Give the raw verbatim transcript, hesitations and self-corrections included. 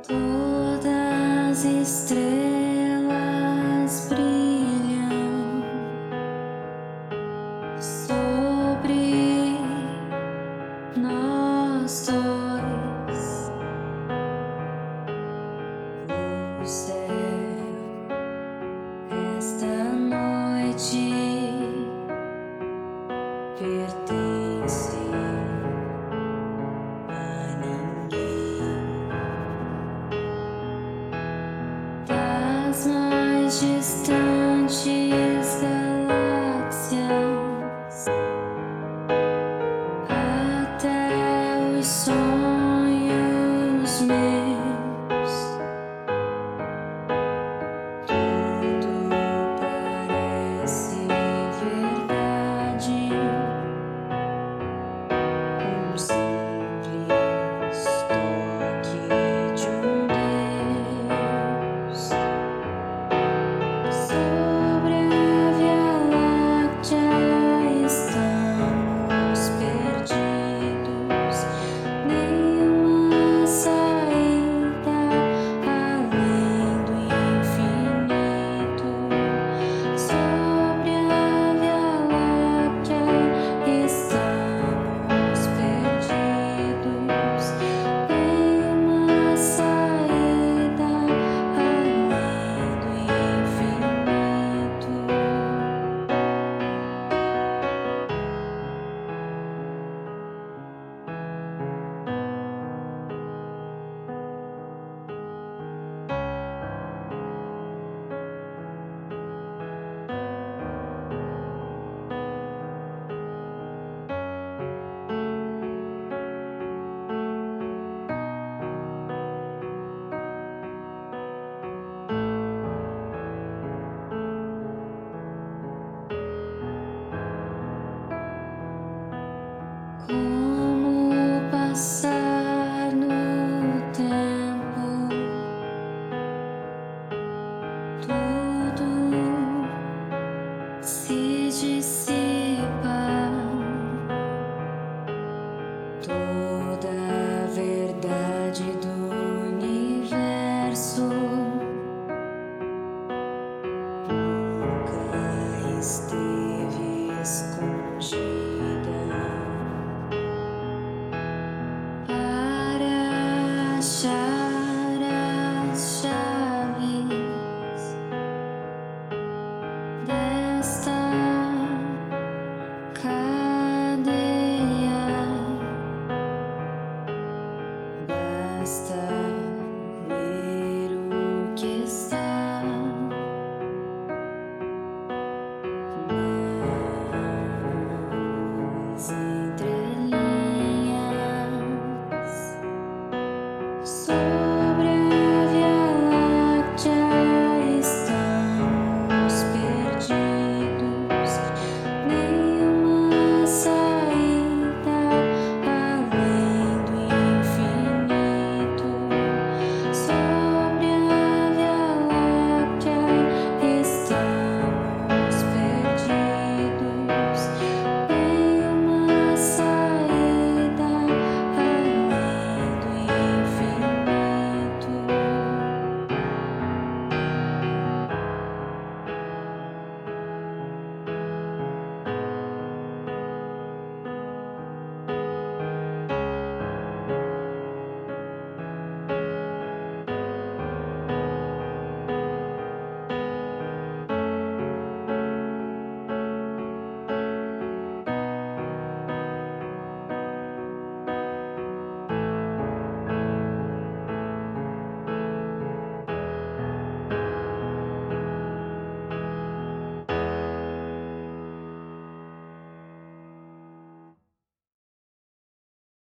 Todas as estrelas brilham sobre nós dois. O céu esta noite pertence a ninguém. Das mais distantes galáxias até os sonhos meus, tudo parece verdade. Um simples toque de um Deus sobre a Via Láctea. Estamos perdidos, nenhuma saída além do infinito. Sobre a Via Láctea estamos perdidos, nenhuma saída além do infinito. Como passar no tempo, tudo se dissipa, toda a verdade do universo nunca esteve escondida. Para achar as chaves desta cadeia, basta ler o que está nas entrelinhas. So